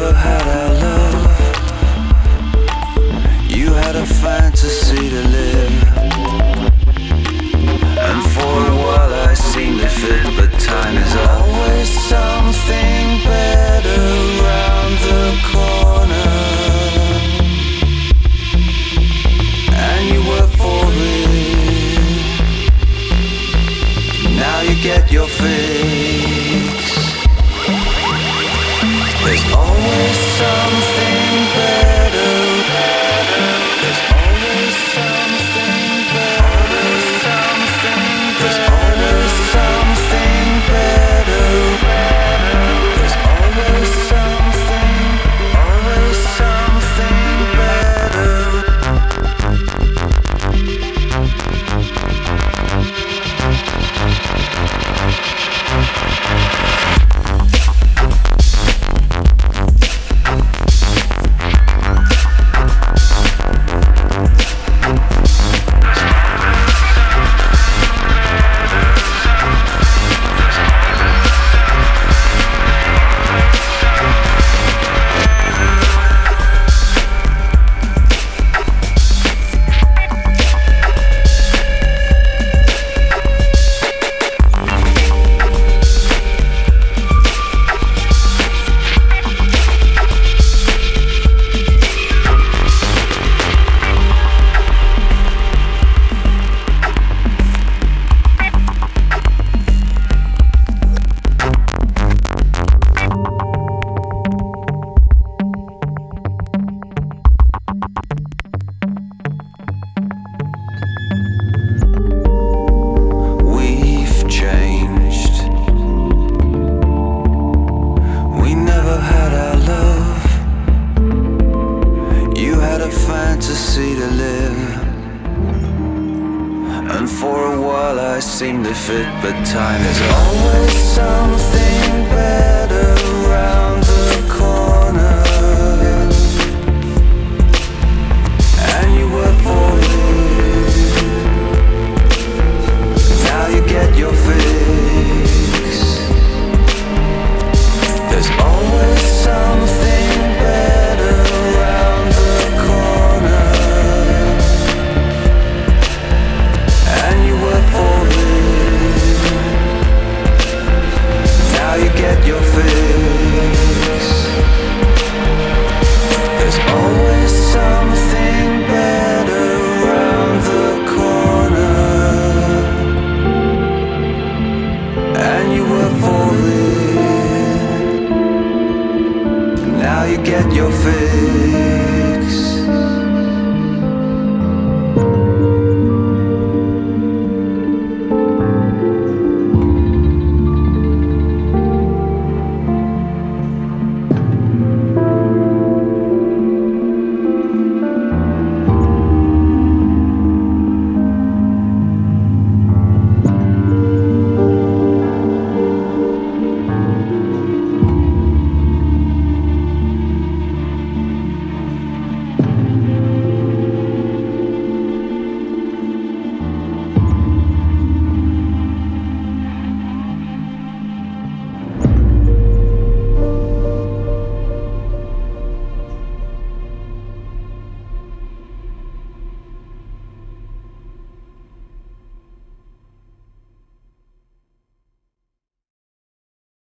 never had our love. You had a fantasy to live, and for a while I seemed to fit, but time is always something better round the corner. And you were for it. Now you get your fix. There's always something better. There's always something better. There's always something better. There's always something better. Fantasy to live, and for a while I seem to fit, but time is always something better round the corner. And you were for it. Now you get your fix. There's always something better round the corner. And you were for it. Now you get your fix. There's always something better round the corner. And you were for it. Now you get your fix.